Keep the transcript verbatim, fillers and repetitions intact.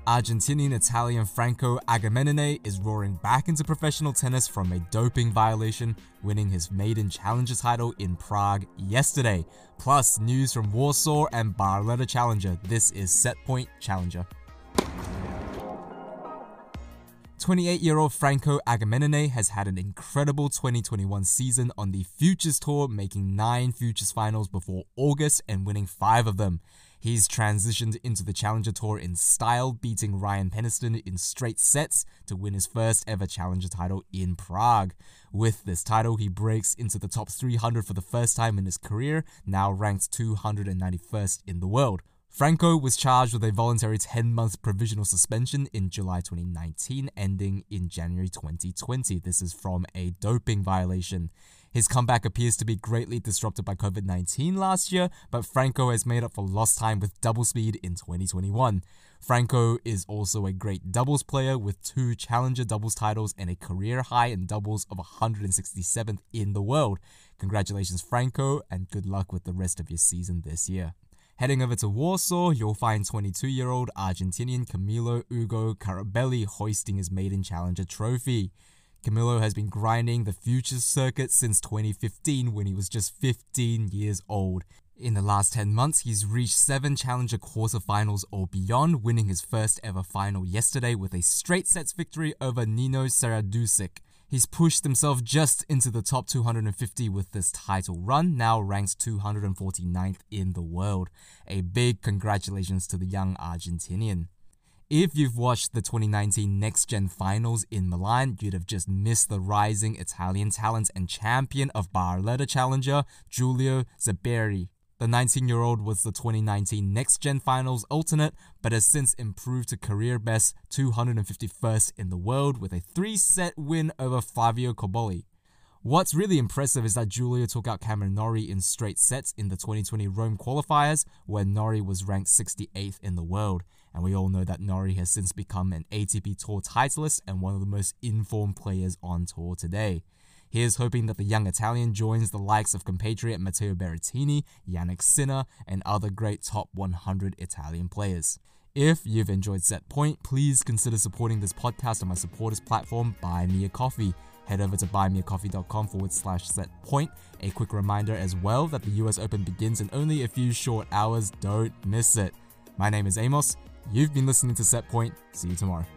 Argentinian-Italian Franco Agamenone is roaring back into professional tennis from a doping violation, winning his maiden challenger title in Prague yesterday. Plus, news from Warsaw and Barletta Challenger. This is Set Point Challenger. twenty-eight-year-old Franco Agamenone has had an incredible twenty twenty-one season on the Futures Tour, making nine Futures finals before August and winning five of them. He's transitioned into the Challenger Tour in style, beating Ryan Peniston in straight sets to win his first ever Challenger title in Prague. With this title, he breaks into the top three hundred for the first time in his career, now ranked two hundred ninety-first in the world. Franco was charged with a voluntary ten-month provisional suspension in July twenty nineteen, ending in January twenty twenty. This is from a doping violation. His comeback appears to be greatly disrupted by COVID nineteen last year, but Franco has made up for lost time with double speed in twenty twenty-one. Franco is also a great doubles player with two Challenger doubles titles and a career high in doubles of one hundred sixty-seventh in the world. Congratulations, Franco, and good luck with the rest of your season this year. Heading over to Warsaw, you'll find twenty-two-year-old Argentinian Camilo Ugo Carabelli hoisting his maiden Challenger trophy. Camilo has been grinding the Futures circuit since twenty fifteen when he was just fifteen years old. In the last ten months, he's reached seven Challenger quarterfinals or beyond, winning his first ever final yesterday with a straight sets victory over Nino Saradusic. He's pushed himself just into the top two hundred fifty with this title run, now ranked two hundred forty-ninth in the world. A big congratulations to the young Argentinian. If you've watched the twenty nineteen Next Gen Finals in Milan, you'd have just missed the rising Italian talent and champion of Barletta Challenger, Giulio Zaberi. The nineteen-year-old was the twenty nineteen Next Gen Finals alternate, but has since improved to career best two hundred fifty-first in the world with a three-set win over Flavio Cobolli. What's really impressive is that Giulio took out Cameron Norrie in straight sets in the twenty twenty Rome qualifiers, where Norrie was ranked sixty-eighth in the world. And we all know that Norrie has since become an A T P Tour titleist and one of the most informed players on tour today. Here's hoping that the young Italian joins the likes of compatriot Matteo Berrettini, Jannik Sinner, and other great top one hundred Italian players. If you've enjoyed Set Point, please consider supporting this podcast on my supporters platform, Buy Me a Coffee. Head over to buymeacoffee.com forward slash set point. A quick reminder as well that the U S Open begins in only a few short hours. Don't miss it. My name is Amos. You've been listening to Set Point. See you tomorrow.